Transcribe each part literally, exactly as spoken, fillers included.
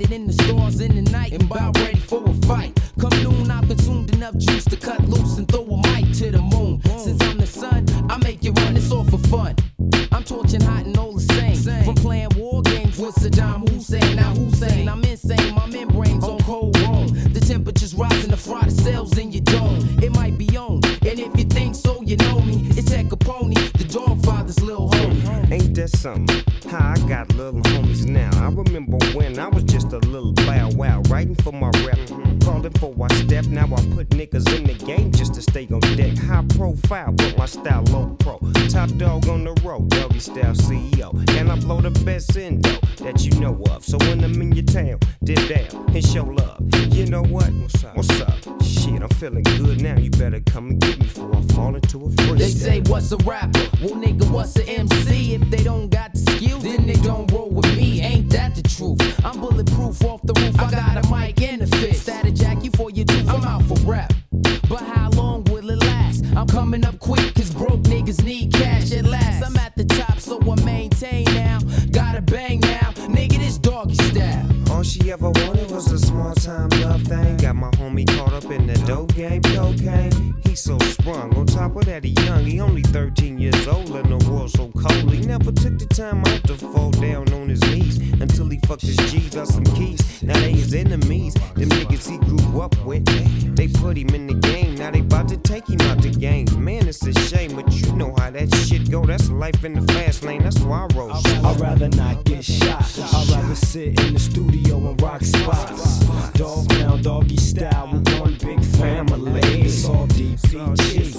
Sighted in the stars in the night and about ready for a fight. Come noon, I've consumed enough juice to cut loose and throw a mic to the moon. Since I'm the sun, I make it run, it's all for fun. I'm torching hot and all the same. From playing war games with Saddam Hussein. Now Hussein, I'm insane, my membranes on cold roam. The temperature's rising to fry the cells in your dome. It might be on, and if you think so, you know me. It's Ted Capone, the dog father's little homie. Ain't that something? How I got little homies now. I remember when I was just a little bow wow, writing for my rep, calling for my step. Now I put niggas in the game just to stay on deck. High profile, but my style low pro. Top dog on the road, doggy style C E O. And I blow the best endo that you know of. So when I'm in your town, dip down and show love. You know what? What's up? What's up? Shit, I'm feeling good now. You better come and get me before I fall into a freestyle. They say what's a rapper? Well, nigga, what's a M C? If they don't got the skills, then they don't roll with me. Ain't that the truth? I'm bulletproof off the roof. I got a mic and a fist. Static jack you for your tooth. I'm out for rap. But how long will it last? I'm coming up quick, cause broke niggas need cash at last. I'm at the top, so I maintain now. Gotta bang now, nigga, this doggy style. All she ever wanted was a small time love thing. Got my homie caught up in the dope game, cocaine. He so sprung, on top of that he young. He only thirteen years old and the world so cold. He never took the time out to fall down on his knees until he fucked his G's out some keys. Now they his enemies, them niggas he grew up with. They put him in the game, now they bout to take him out the game. Man, it's a shame, but you know how that shit go. That's life in the fast lane, that's why I roll. I'd rather not get shot. I'd rather sit in the studio and rock spots. Dog pound, doggy style with one big family. It's all D P G.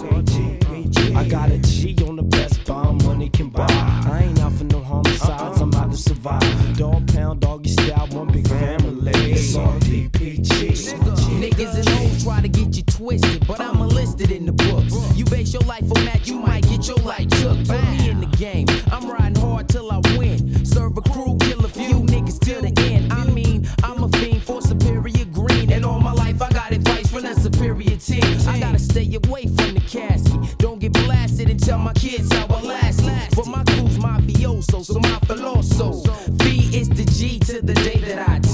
I got a G on the best bomb money can buy. I ain't out for no homicides, I'm out to survive. Dog pound, doggy style, one big family. It's all D P G. Niggas and hoes try to get you twisted, but I'm enlisted in the books. You base your life on that, you might get your life took. Put me in the game, I'm riding hard till I win. Serve a crew, kill a few niggas till the end. I mean, I'm a fiend for superior green, and all my life I got advice from the superior team. I gotta stay away from the casket, don't get blasted and tell my kids how I last. But my crew's mafioso, so my filoso. V is the G to the day that I die.